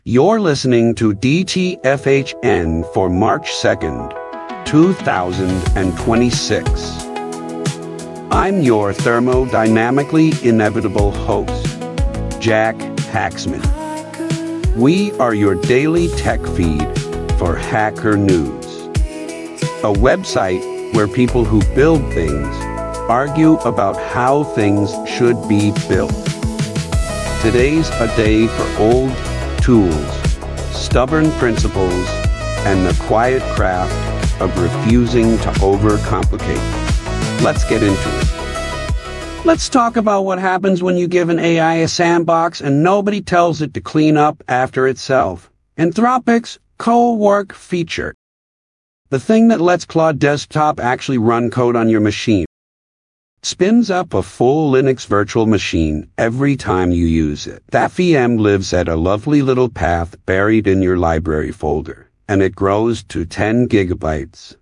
You're listening to DTFHN for March 2nd, 2026. I'm your thermodynamically inevitable host, Jack Hacksman. We are your daily tech feed for Hacker News, a website where people who build things argue about how things should be built. Today's a day for old tools, stubborn principles, and the quiet craft of refusing to overcomplicate. Let's get into it. Let's talk about what happens when you give an AI a sandbox and nobody tells it to clean up after itself. Anthropic's Co-work feature, the thing that lets Claude Desktop actually run code on your machine, spins up a full Linux virtual machine every time you use it. That VM lives at a lovely little path buried in your library folder, and it grows to 10 gigabytes.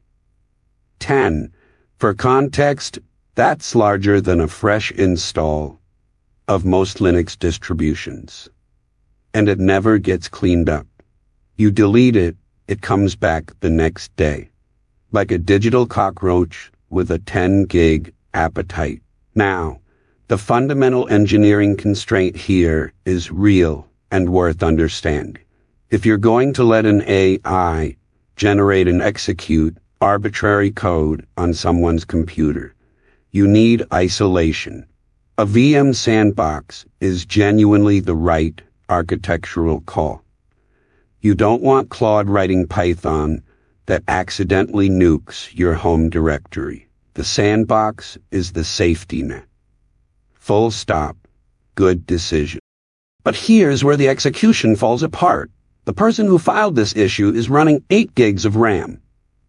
10. For context, that's larger than a fresh install of most Linux distributions. And it never gets cleaned up. You delete it, it comes back the next day, like a digital cockroach with a 10 gig appetite. Now, the fundamental engineering constraint here is real and worth understanding. If you're going to let an AI generate and execute arbitrary code on someone's computer, you need isolation. A VM sandbox is genuinely the right architectural call. You don't want Claude writing Python that accidentally nukes your home directory. The sandbox is the safety net. Full stop. Good decision. But here's where the execution falls apart. The person who filed this issue is running 8 gigs of RAM.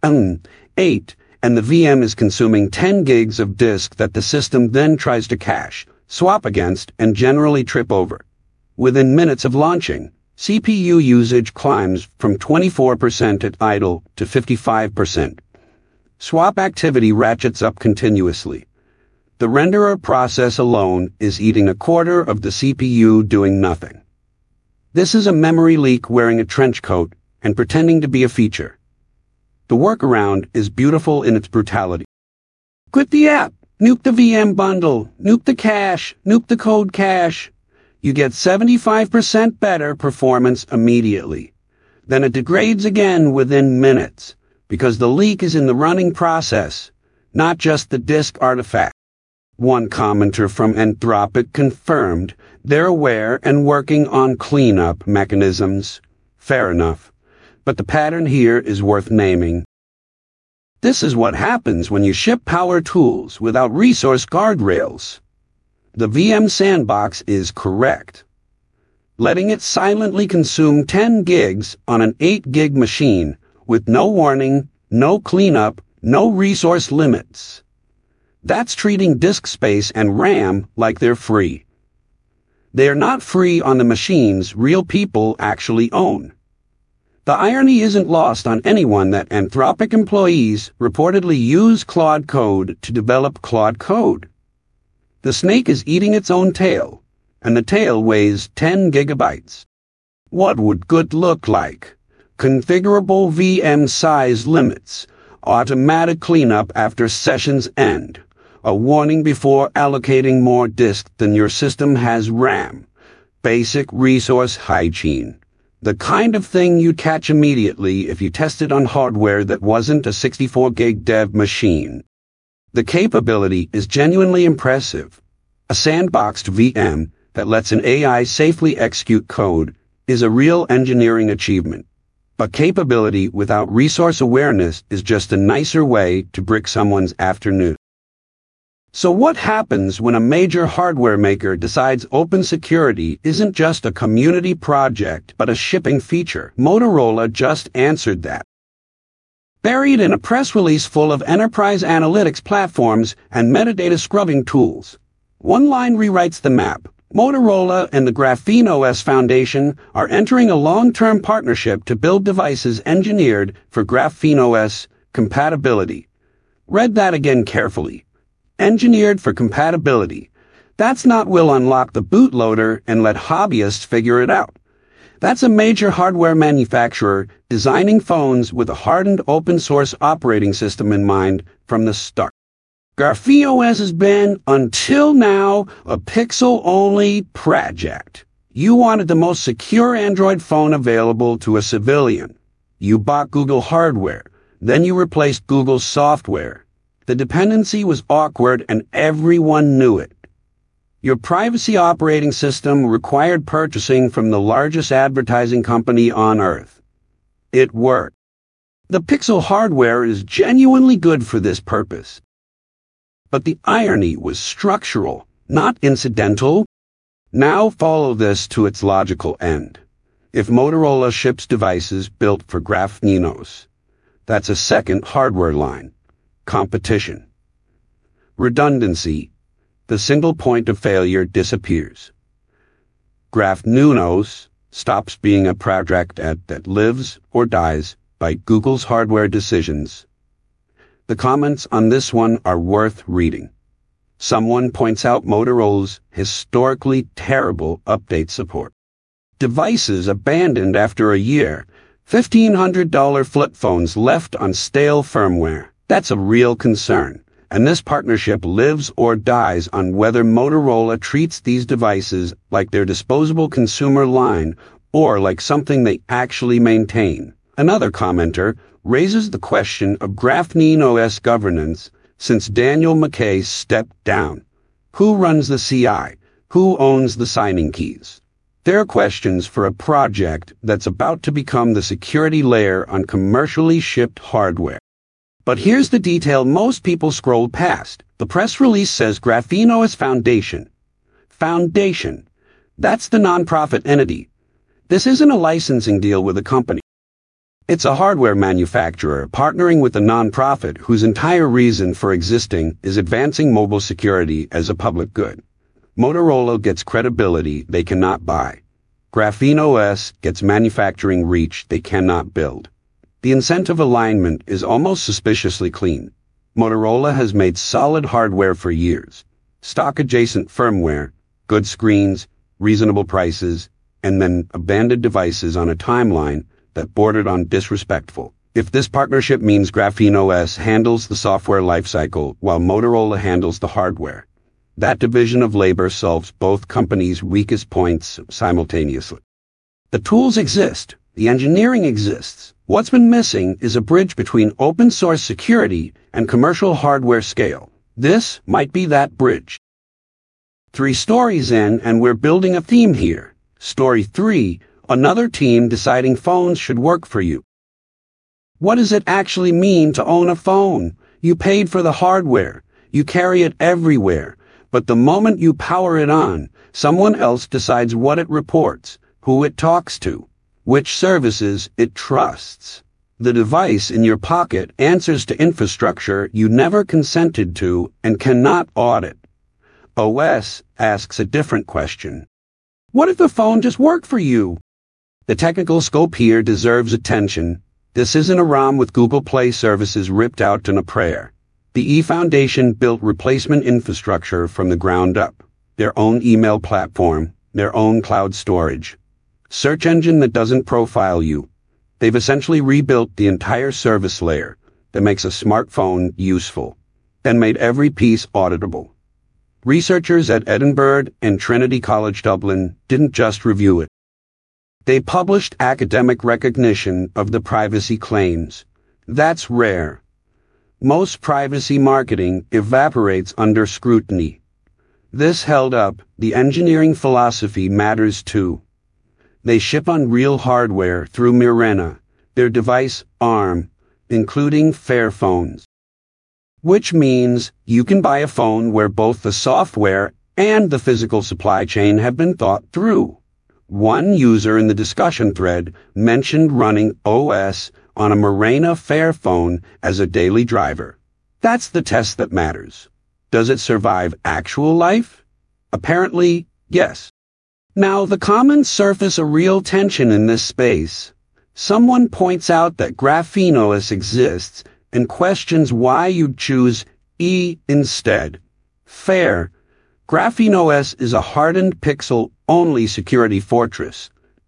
8, and the VM is consuming 10 gigs of disk that the system then tries to cache, swap against, and generally trip over. Within minutes of launching, CPU usage climbs from 24% at idle to 55%. Swap activity ratchets up continuously. The renderer process alone is eating a quarter of the CPU doing nothing. This is a memory leak wearing a trench coat and pretending to be a feature. The workaround is beautiful in its brutality. Quit the app, nuke the VM bundle, nuke the cache, nuke the code cache. You get 75% better performance immediately. Then it degrades again within minutes, because the leak is in the running process, not just the disk artifact. One commenter from Anthropic confirmed they're aware and working on cleanup mechanisms. Fair enough. But the pattern here is worth naming. This is what happens when you ship power tools without resource guardrails. The VM sandbox is correct. Letting it silently consume 10 gigs on an 8 gig machine with no warning, no cleanup, no resource limits. That's treating disk space and RAM like they're free. They are not free on the machines real people actually own. The irony isn't lost on anyone that Anthropic employees reportedly use Claude Code to develop Claude Code. The snake is eating its own tail, and the tail weighs 10 gigabytes. What would good look like? Configurable VM size limits, automatic cleanup after sessions end, a warning before allocating more disk than your system has RAM, basic resource hygiene, the kind of thing you'd catch immediately if you tested on hardware that wasn't a 64 gig dev machine. The capability is genuinely impressive. A sandboxed VM that lets an AI safely execute code is a real engineering achievement. But capability without resource awareness is just a nicer way to brick someone's afternoon. So what happens when a major hardware maker decides open security isn't just a community project but a shipping feature? Motorola just answered that. Buried in a press release full of enterprise analytics platforms and metadata scrubbing tools, one line rewrites the map. Motorola and the Graphene OS Foundation are entering a long-term partnership to build devices engineered for Graphene OS compatibility. Read that again carefully. Engineered for compatibility. That's not we'll unlock the bootloader and let hobbyists figure it out. That's a major hardware manufacturer designing phones with a hardened open-source operating system in mind from the start. GrapheneOS has been, until now, a Pixel-only project. You wanted the most secure Android phone available to a civilian. You bought Google hardware, then you replaced Google's software. The dependency was awkward and everyone knew it. Your privacy operating system required purchasing from the largest advertising company on Earth. It worked. The Pixel hardware is genuinely good for this purpose. But the irony was structural, not incidental. Now follow this to its logical end. If Motorola ships devices built for GrapheneOS, that's a second hardware line. Competition. Redundancy. The single point of failure disappears. GrapheneOS stops being a project that lives or dies by Google's hardware decisions. The comments on this one are worth reading. Someone points out Motorola's historically terrible update support. Devices abandoned after a year. $1,500 flip phones left on stale firmware. That's a real concern. And this partnership lives or dies on whether Motorola treats these devices like their disposable consumer line or like something they actually maintain. Another commenter raises the question of GrapheneOS governance since Daniel McKay stepped down. Who runs the CI? Who owns the signing keys? They're questions for a project that's about to become the security layer on commercially shipped hardware. But here's the detail most people scroll past. The press release says GrapheneOS Foundation. Foundation. That's the nonprofit entity. This isn't a licensing deal with a company. It's a hardware manufacturer partnering with a nonprofit whose entire reason for existing is advancing mobile security as a public good. Motorola gets credibility they cannot buy. GrapheneOS gets manufacturing reach they cannot build. The incentive alignment is almost suspiciously clean. Motorola has made solid hardware for years. Stock-adjacent firmware, good screens, reasonable prices, and then abandoned devices on a timeline that bordered on disrespectful. If this partnership means GrapheneOS handles the software lifecycle while Motorola handles the hardware, that division of labor solves both companies' weakest points simultaneously. The tools exist. The engineering exists. What's been missing is a bridge between open-source security and commercial hardware scale. This might be that bridge. 3 stories in, and we're building a theme here. Story 3, another team deciding phones should work for you. What does it actually mean to own a phone? You paid for the hardware. You carry it everywhere. But the moment you power it on, someone else decides what it reports, who it talks to, which services it trusts. The device in your pocket answers to infrastructure you never consented to and cannot audit. OS asks a different question. What if the phone just worked for you? The technical scope here deserves attention. This isn't a ROM with Google Play services ripped out in a prayer. The eFoundation built replacement infrastructure from the ground up. Their own email platform, their own cloud storage. Search engine that doesn't profile you. They've essentially rebuilt the entire service layer that makes a smartphone useful, and made every piece auditable. Researchers at Edinburgh and Trinity College Dublin didn't just review it. They published academic recognition of the privacy claims. That's rare. Most privacy marketing evaporates under scrutiny. This held up. The engineering philosophy matters too. They ship on real hardware through Murena, their device arm, including Fairphones. Which means you can buy a phone where both the software and the physical supply chain have been thought through. One user in the discussion thread mentioned running OS on a Murena Fairphone as a daily driver. That's the test that matters. Does it survive actual life? Apparently, yes. Now, the comments surface a real tension in this space. Someone points out that GrapheneOS exists and questions why you'd choose E instead. Fair. GrapheneOS is a hardened Pixel-only security fortress.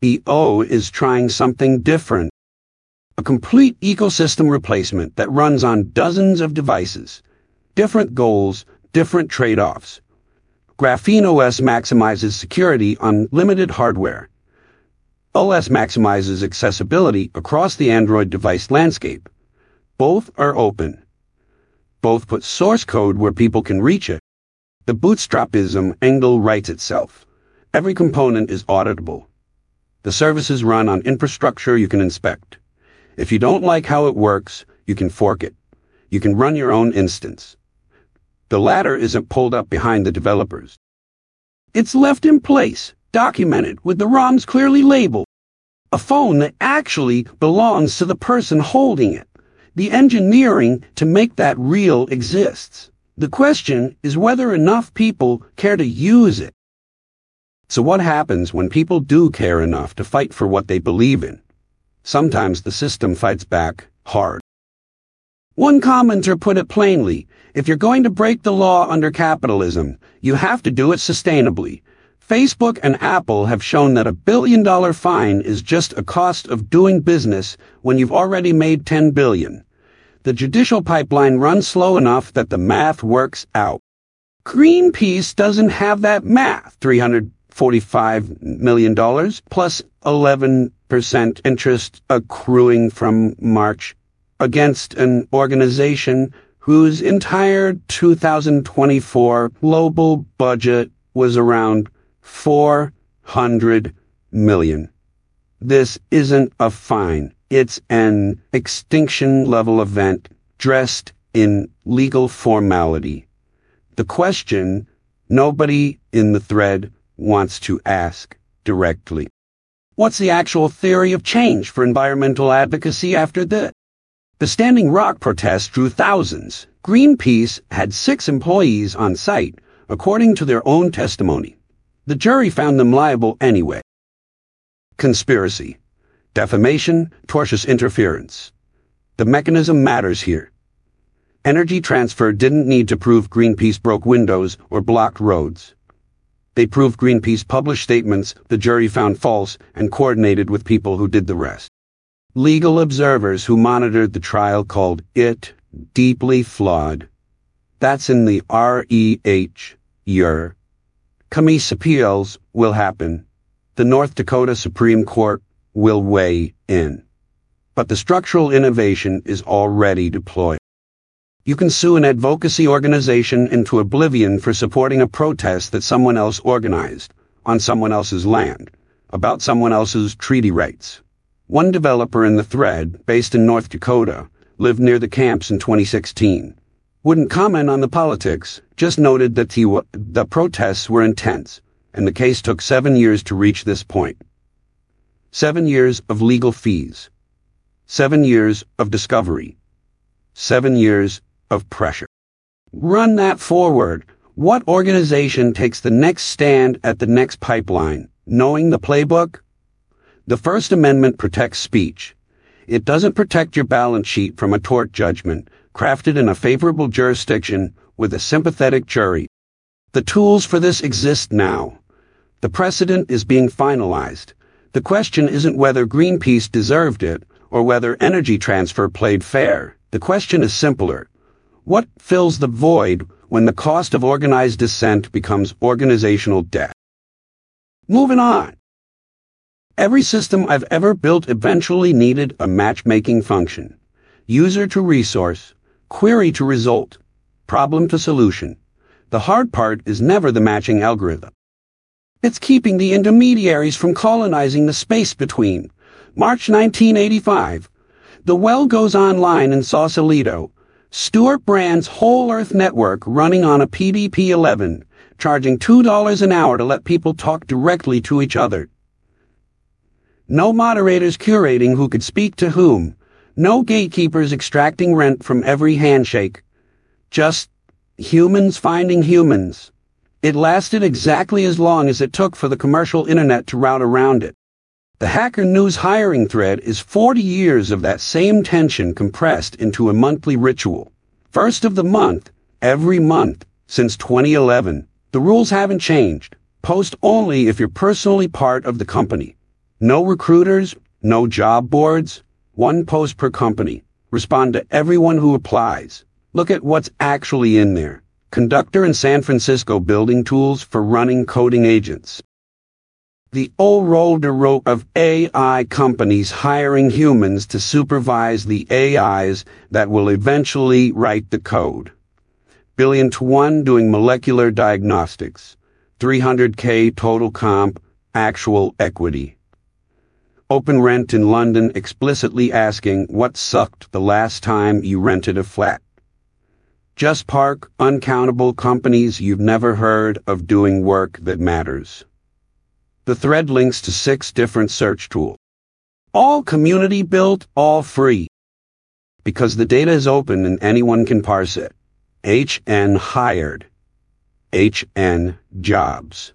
CEO is trying something different. A complete ecosystem replacement that runs on dozens of devices. Different goals, different trade-offs. Graphene OS maximizes security on limited hardware. OS maximizes accessibility across the Android device landscape. Both are open. Both put source code where people can reach it. The bootstrapism angle writes itself. Every component is auditable. The services run on infrastructure you can inspect. If you don't like how it works, you can fork it. You can run your own instance. The ladder isn't pulled up behind the developers. It's left in place, documented, with the ROMs clearly labeled. A phone that actually belongs to the person holding it. The engineering to make that real exists. The question is whether enough people care to use it. So what happens when people do care enough to fight for what they believe in? Sometimes the system fights back hard. One commenter put it plainly, if you're going to break the law under capitalism, you have to do it sustainably. Facebook and Apple have shown that $1 billion fine is just a cost of doing business when you've already made $10 billion. The judicial pipeline runs slow enough that the math works out. Greenpeace doesn't have that math. $345 million plus 11% interest accruing from March against an organization whose entire 2024 global budget was around $400 million. This isn't a fine. It's an extinction-level event dressed in legal formality. The question nobody in the thread wants to ask directly. What's the actual theory of change for environmental advocacy after this? The Standing Rock protest drew thousands. Greenpeace had 6 employees on site, according to their own testimony. The jury found them liable anyway. Conspiracy. Defamation, tortious interference. The mechanism matters here. Energy Transfer didn't need to prove Greenpeace broke windows or blocked roads. They proved Greenpeace published statements the jury found false and coordinated with people who did the rest. Legal observers who monitored the trial called it deeply flawed. That's in the REH year. Camise appeals will happen. The North Dakota Supreme Court will weigh in. But the structural innovation is already deployed. You can sue an advocacy organization into oblivion for supporting a protest that someone else organized, on someone else's land, about someone else's treaty rights. One developer in the thread, based in North Dakota, lived near the camps in 2016. Wouldn't comment on the politics, just noted that the protests were intense, and the case took 7 years to reach this point. 7 years of legal fees. 7 years of discovery. 7 years of pressure. Run that forward. What organization takes the next stand at the next pipeline, knowing the playbook? The First Amendment protects speech. It doesn't protect your balance sheet from a tort judgment, crafted in a favorable jurisdiction with a sympathetic jury. The tools for this exist now. The precedent is being finalized. The question isn't whether Greenpeace deserved it or whether Energy Transfer played fair. The question is simpler. What fills the void when the cost of organized dissent becomes organizational debt? Moving on. Every system I've ever built eventually needed a matchmaking function. User to resource, query to result, problem to solution. The hard part is never the matching algorithm. It's keeping the intermediaries from colonizing the space between. March 1985. The well goes online in Sausalito. Stuart Brand's Whole Earth Network running on a PDP-11, charging $2 an hour to let people talk directly to each other. No moderators curating who could speak to whom. No gatekeepers extracting rent from every handshake. Just humans finding humans. It lasted exactly as long as it took for the commercial internet to route around it. The Hacker News hiring thread is 40 years of that same tension compressed into a monthly ritual. First of the month, every month, since 2011. The rules haven't changed. Post only if you're personally part of the company. No recruiters, no job boards, one post per company. Respond to everyone who applies. Look at what's actually in there. Conductor in San Francisco building tools for running coding agents. The old road of AI companies hiring humans to supervise the AIs that will eventually write the code. Billion to one doing molecular diagnostics. 300K total comp, actual equity. Open Rent in London explicitly asking what sucked the last time you rented a flat. Just Park, uncountable companies you've never heard of doing work that matters. The thread links to 6 different search tools. All community built, all free. Because the data is open and anyone can parse it. HN hired. HN jobs.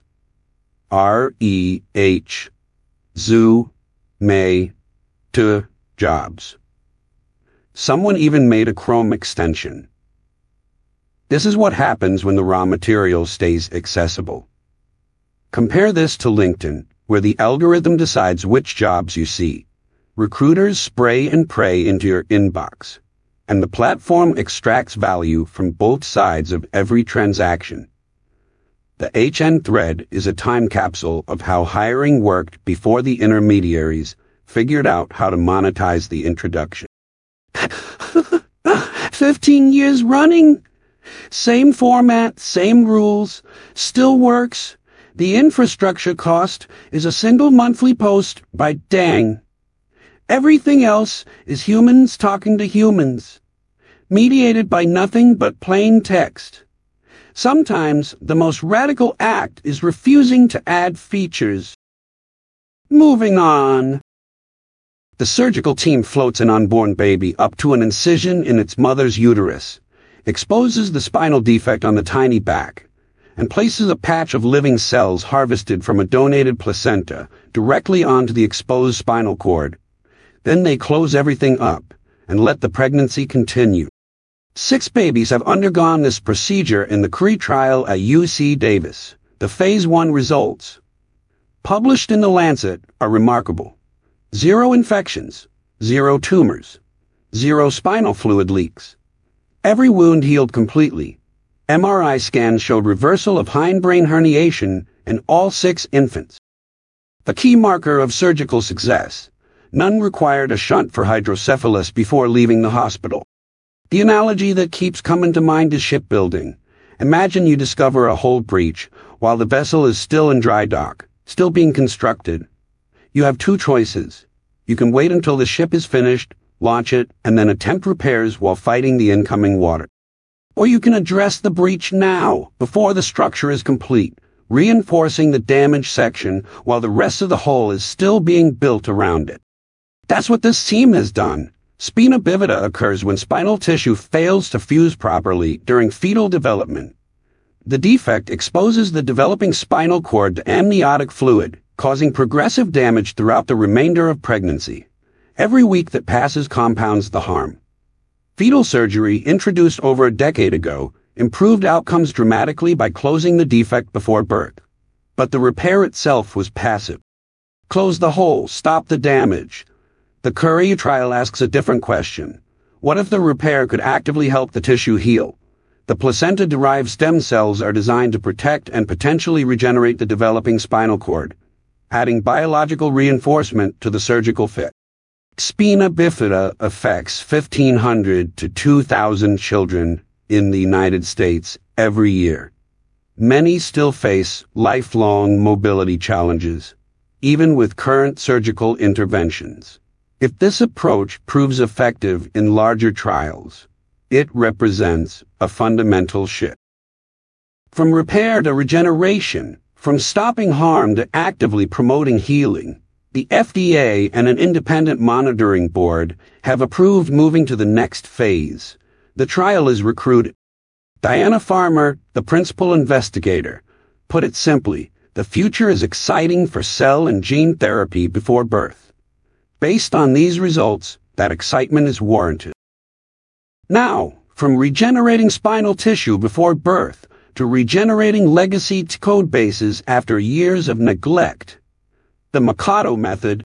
REH. Zoo. May. To. Jobs. Someone even made a Chrome extension. This is what happens when the raw material stays accessible. Compare this to LinkedIn, where the algorithm decides which jobs you see. Recruiters spray and pray into your inbox, and the platform extracts value from both sides of every transaction. The HN thread is a time capsule of how hiring worked before the intermediaries figured out how to monetize the introduction. 15 years running. Same format, same rules, still works. The infrastructure cost is a single monthly post by dang. Everything else is humans talking to humans, mediated by nothing but plain text. Sometimes the most radical act is refusing to add features. Moving on. The surgical team floats an unborn baby up to an incision in its mother's uterus, exposes the spinal defect on the tiny back, and places a patch of living cells harvested from a donated placenta directly onto the exposed spinal cord. Then they close everything up and let the pregnancy continue. 6 babies have undergone this procedure in the CRE trial at UC Davis. The Phase 1 results, published in The Lancet, are remarkable. 0 infections, 0 tumors, 0 spinal fluid leaks. Every wound healed completely. MRI scans showed reversal of hindbrain herniation in all 6 infants. The key marker of surgical success. None required a shunt for hydrocephalus before leaving the hospital. The analogy that keeps coming to mind is shipbuilding. Imagine you discover a hull breach while the vessel is still in dry dock, still being constructed. You have 2 choices. You can wait until the ship is finished, launch it, and then attempt repairs while fighting the incoming water. Or you can address the breach now, before the structure is complete, reinforcing the damaged section while the rest of the hull is still being built around it. That's what this team has done. Spina bifida occurs when spinal tissue fails to fuse properly during fetal development. The defect exposes the developing spinal cord to amniotic fluid, causing progressive damage throughout the remainder of pregnancy. Every week that passes compounds the harm. Fetal surgery, introduced over a decade ago, improved outcomes dramatically by closing the defect before birth. But the repair itself was passive. Close the hole, stop the damage. The CRE trial asks a different question. What if the repair could actively help the tissue heal? The placenta-derived stem cells are designed to protect and potentially regenerate the developing spinal cord, adding biological reinforcement to the surgical fit. Spina bifida affects 1,500 to 2,000 children in the United States every year. Many still face lifelong mobility challenges, even with current surgical interventions. If this approach proves effective in larger trials, it represents a fundamental shift. From repair to regeneration, from stopping harm to actively promoting healing, the FDA and an independent monitoring board have approved moving to the next phase. The trial is recruited. Diana Farmer, the principal investigator, put it simply, the future is exciting for cell and gene therapy before birth. Based on these results, that excitement is warranted. Now, from regenerating spinal tissue before birth to regenerating legacy code bases after years of neglect, The Mikado method.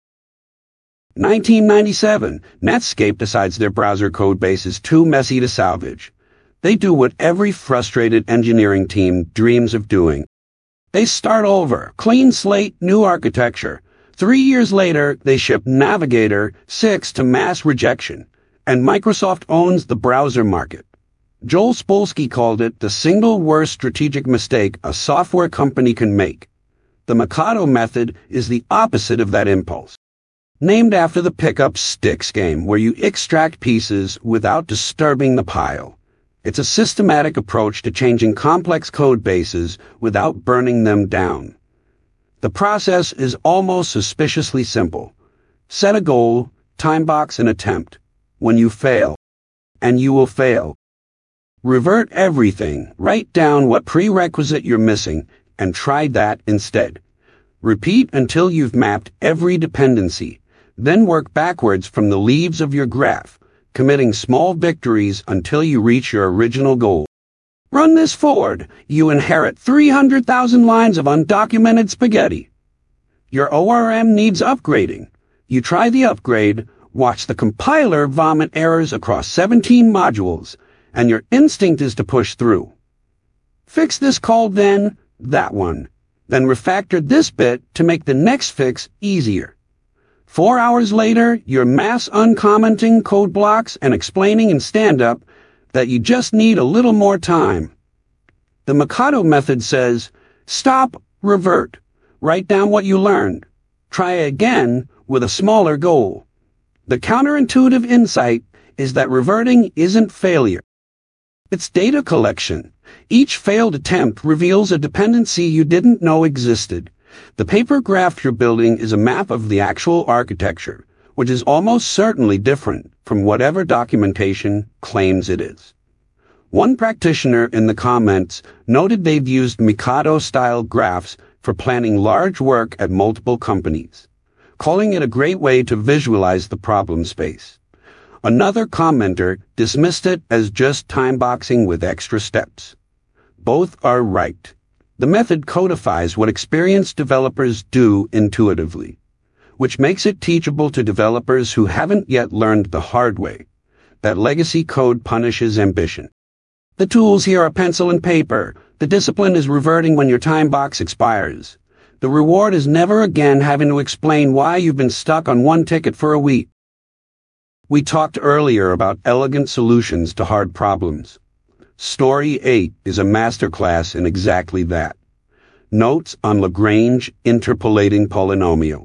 1997, Netscape decides their browser codebase is too messy to salvage. They do what every frustrated engineering team dreams of doing. They start over, clean slate, new architecture. 3 years later, they ship Navigator 6 to mass rejection, and Microsoft owns the browser market. Joel Spolsky called it the single worst strategic mistake a software company can make. The Mikado method is the opposite of that impulse. Named after the pick-up sticks game where you extract pieces without disturbing the pile. It's a systematic approach to changing complex code bases without burning them down. The process is almost suspiciously simple. Set a goal, time box an attempt. When you fail, and you will fail, revert everything, write down what prerequisite you're missing, and try that instead. Repeat until you've mapped every dependency, then work backwards from the leaves of your graph, committing small victories until you reach your original goal. Run this forward, you inherit 300,000 lines of undocumented spaghetti. Your ORM needs upgrading. You try the upgrade, watch the compiler vomit errors across 17 modules, and your instinct is to push through. Fix this call then, that one. Then refactor this bit to make the next fix easier. 4 hours later, you're mass uncommenting code blocks and explaining in stand-up that you just need a little more time. The Mikado method says, stop, revert, write down what you learned, try again with a smaller goal. The counterintuitive insight is that reverting isn't failure. It's data collection. Each failed attempt reveals a dependency you didn't know existed. The paper graph you're building is a map of the actual architecture, which is almost certainly different from whatever documentation claims it is. One practitioner in the comments noted they've used Mikado-style graphs for planning large work at multiple companies, calling it a great way to visualize the problem space. Another commenter dismissed it as just time boxing with extra steps. Both are right. The method codifies what experienced developers do intuitively, which makes it teachable to developers who haven't yet learned the hard way that legacy code punishes ambition. The tools here are pencil and paper. The discipline is reverting when your time box expires. The reward is never again having to explain why you've been stuck on one ticket for a week. We talked earlier about elegant solutions to hard problems. Story 8 is a masterclass in exactly that. Notes on Lagrange interpolating polynomials.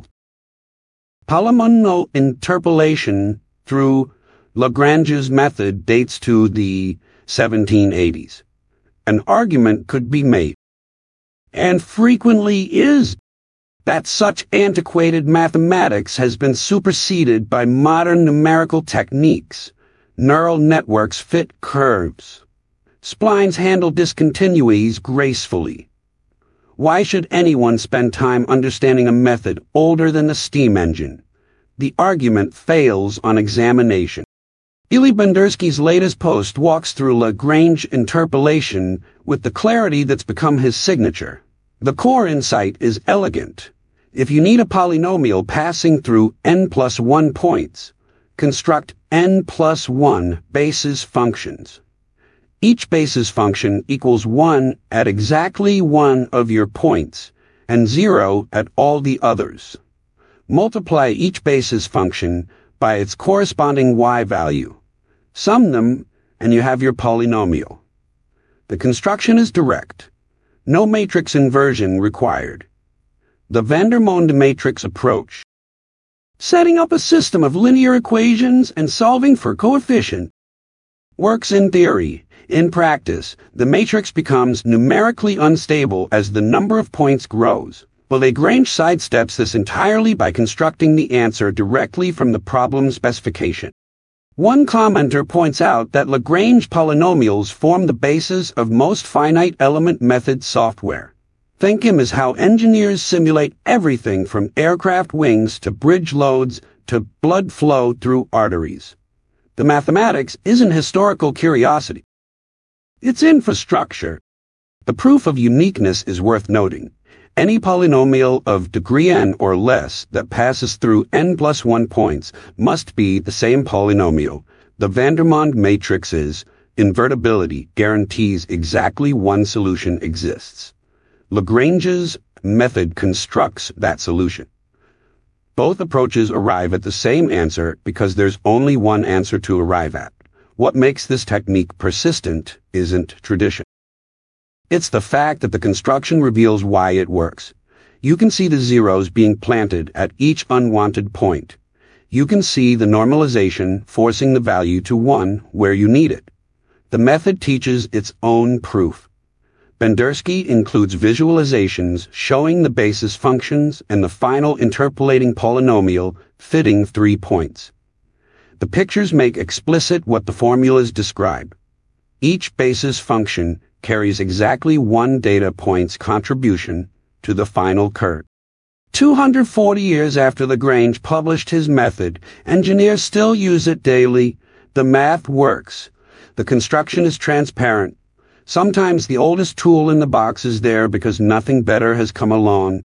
Polynomial interpolation through Lagrange's method dates to the 1780s. An argument could be made, and frequently is, that such antiquated mathematics has been superseded by modern numerical techniques. Neural networks fit curves. Splines handle discontinuities gracefully. Why should anyone spend time understanding a method older than the steam engine? The argument fails on examination. Ili Bendersky's latest post walks through Lagrange interpolation with the clarity that's become his signature. The core insight is elegant. If you need a polynomial passing through n+1 points, construct n+1 basis functions. Each basis function equals 1 at exactly one of your points, and 0 at all the others. Multiply each basis function by its corresponding y value. Sum them, and you have your polynomial. The construction is direct. No matrix inversion required. The Vandermonde matrix approach. Setting up a system of linear equations and solving for coefficient works in theory. In practice, the matrix becomes numerically unstable as the number of points grows. Well, Lagrange sidesteps this entirely by constructing the answer directly from the problem specification. One commenter points out that Lagrange polynomials form the basis of most finite element method software. ThinkM is how engineers simulate everything from aircraft wings to bridge loads to blood flow through arteries. The mathematics isn't historical curiosity. It's infrastructure. The proof of uniqueness is worth noting. Any polynomial of degree n or less that passes through n plus 1 points must be the same polynomial. The Vandermonde matrix's invertibility guarantees exactly one solution exists. Lagrange's method constructs that solution. Both approaches arrive at the same answer because there's only one answer to arrive at. What makes this technique persistent isn't tradition. It's the fact that the construction reveals why it works. You can see the zeros being planted at each unwanted point. You can see the normalization forcing the value to 1 where you need it. The method teaches its own proof. Bendersky includes visualizations showing the basis functions and the final interpolating polynomial fitting 3 points. The pictures make explicit what the formulas describe. Each basis function carries exactly 1 data point's contribution to the final curve. 240 years after Lagrange published his method, engineers still use it daily. The math works. The construction is transparent. Sometimes the oldest tool in the box is there because nothing better has come along.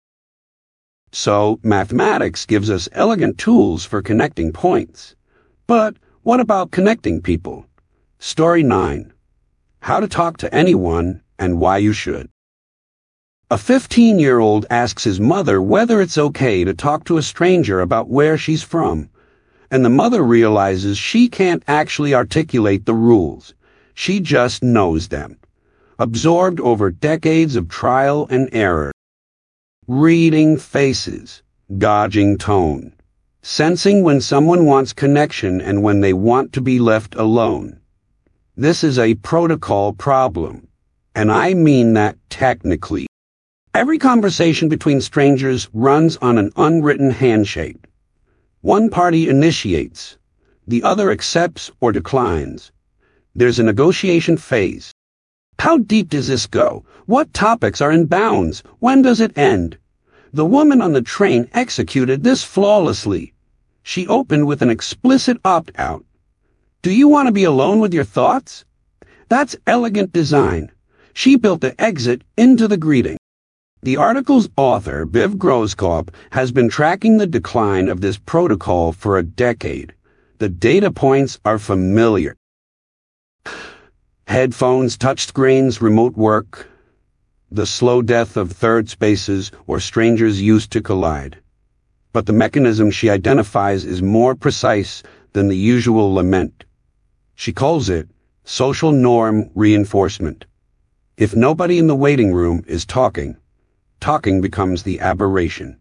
So, mathematics gives us elegant tools for connecting points. But what about connecting people? Story 9. How to talk to anyone and why you should. A 15-year-old asks his mother whether it's okay to talk to a stranger about where she's from, and the mother realizes she can't actually articulate the rules. She just knows them, absorbed over decades of trial and error. Reading faces, gauging tone, sensing when someone wants connection and when they want to be left alone. This is a protocol problem, and I mean that technically. Every conversation between strangers runs on an unwritten handshake. One party initiates, the other accepts or declines. There's a negotiation phase. How deep does this go? What topics are in bounds? When does it end? The woman on the train executed this flawlessly. She opened with an explicit opt-out. Do you want to be alone with your thoughts? That's elegant design. She built the exit into the greeting. The article's author, Viv Groskopf, has been tracking the decline of this protocol for a decade. The data points are familiar. Headphones, touchscreens, remote work, the slow death of third spaces where strangers used to collide. But the mechanism she identifies is more precise than the usual lament. She calls it social norm reinforcement. If nobody in the waiting room is talking, talking becomes the aberration.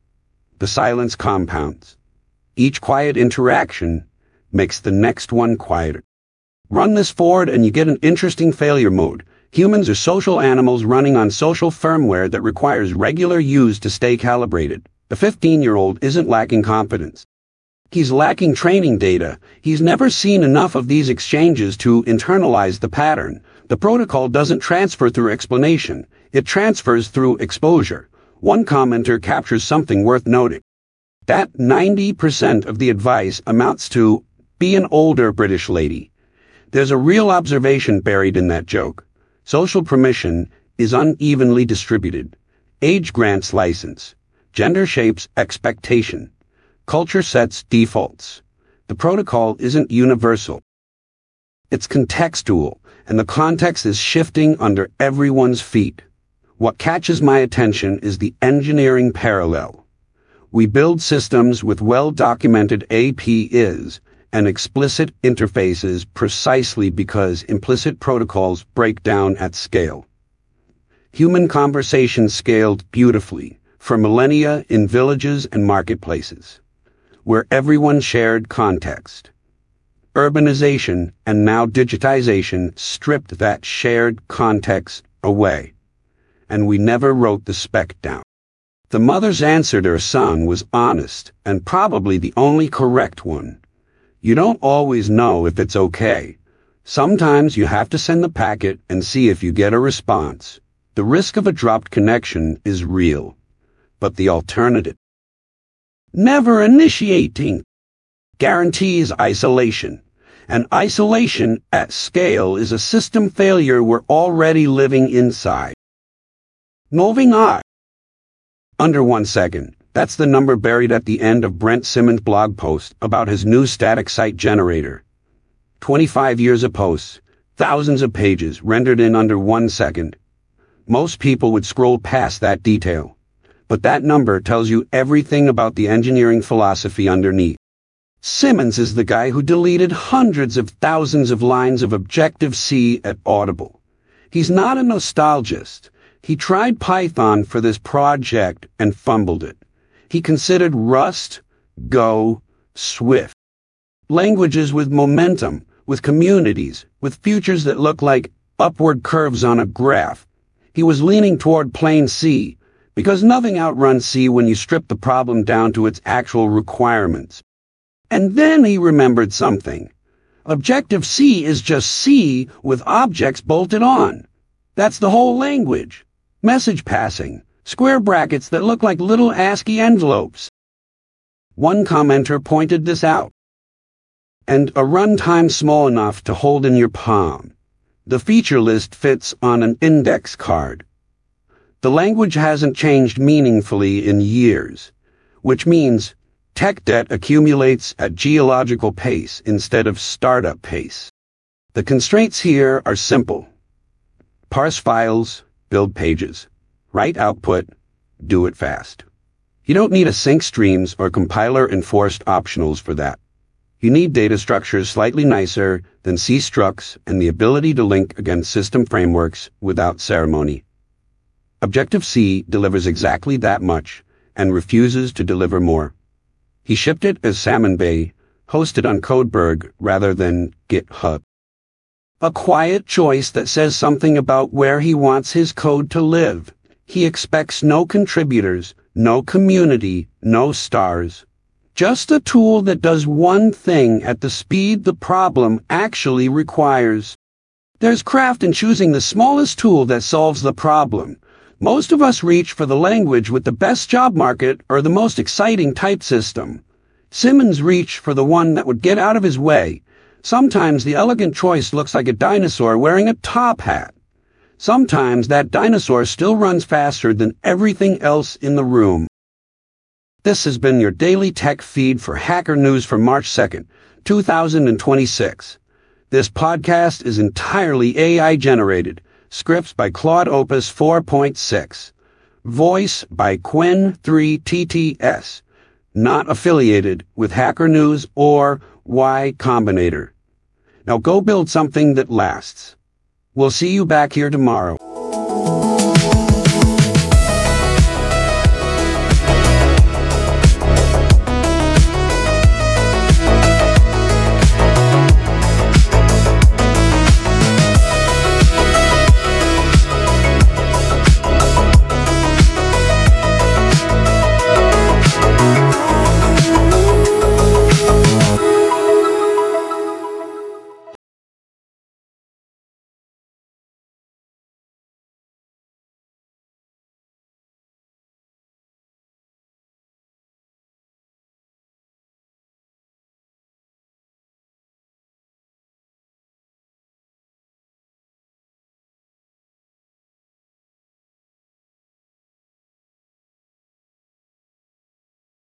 The silence compounds. Each quiet interaction makes the next one quieter. Run this forward and you get an interesting failure mode. Humans are social animals running on social firmware that requires regular use to stay calibrated. The 15-year-old isn't lacking competence. He's lacking training data. He's never seen enough of these exchanges to internalize the pattern. The protocol doesn't transfer through explanation. It transfers through exposure. One commenter captures something worth noting. That 90% of the advice amounts to, be an older British lady. There's a real observation buried in that joke. Social permission is unevenly distributed. Age grants license. Gender shapes expectation. Culture sets defaults. The protocol isn't universal. It's contextual, and the context is shifting under everyone's feet. What catches my attention is the engineering parallel. We build systems with well-documented APIs and explicit interfaces precisely because implicit protocols break down at scale. Human conversation scaled beautifully for millennia in villages and marketplaces, where everyone shared context. Urbanization and now digitization stripped that shared context away, and we never wrote the spec down. The mother's answer to her son was honest and probably the only correct one. You don't always know if it's okay. Sometimes you have to send the packet and see if you get a response. The risk of a dropped connection is real, but the alternative, never initiating, guarantees isolation. And isolation at scale is a system failure we're already living inside. Moving on. Under 1 second. That's the number buried at the end of Brent Simmons' blog post about his new static site generator. 25 years of posts, thousands of pages rendered in under 1 second. Most people would scroll past that detail. But that number tells you everything about the engineering philosophy underneath. Simmons is the guy who deleted hundreds of thousands of lines of Objective-C at Audible. He's not a nostalgist. He tried Python for this project and fumbled it. He considered Rust, Go, Swift. Languages with momentum, with communities, with futures that look like upward curves on a graph. He was leaning toward plain C, because nothing outruns C when you strip the problem down to its actual requirements. And then he remembered something. Objective-C is just C with objects bolted on. That's the whole language. Message passing. Square brackets that look like little ASCII envelopes. One commenter pointed this out. And a runtime small enough to hold in your palm. The feature list fits on an index card. The language hasn't changed meaningfully in years, which means tech debt accumulates at geological pace instead of startup pace. The constraints here are simple. Parse files, build pages. Write output, do it fast. You don't need async streams or compiler-enforced optionals for that. You need data structures slightly nicer than C structs and the ability to link against system frameworks without ceremony. Objective-C delivers exactly that much and refuses to deliver more. He shipped it as Salmon Bay, hosted on Codeberg rather than GitHub. A quiet choice that says something about where he wants his code to live. He expects no contributors, no community, no stars. Just a tool that does one thing at the speed the problem actually requires. There's craft in choosing the smallest tool that solves the problem. Most of us reach for the language with the best job market or the most exciting type system. Simmons reached for the one that would get out of his way. Sometimes the elegant choice looks like a dinosaur wearing a top hat. Sometimes that dinosaur still runs faster than everything else in the room. This has been your daily tech feed for Hacker News for March 2nd, 2026. This podcast is entirely AI generated. Scripts by Claude Opus 4.6. Voice by Qwen3TTS. Not affiliated with Hacker News or Y Combinator. Now go build something that lasts. We'll see you back here tomorrow.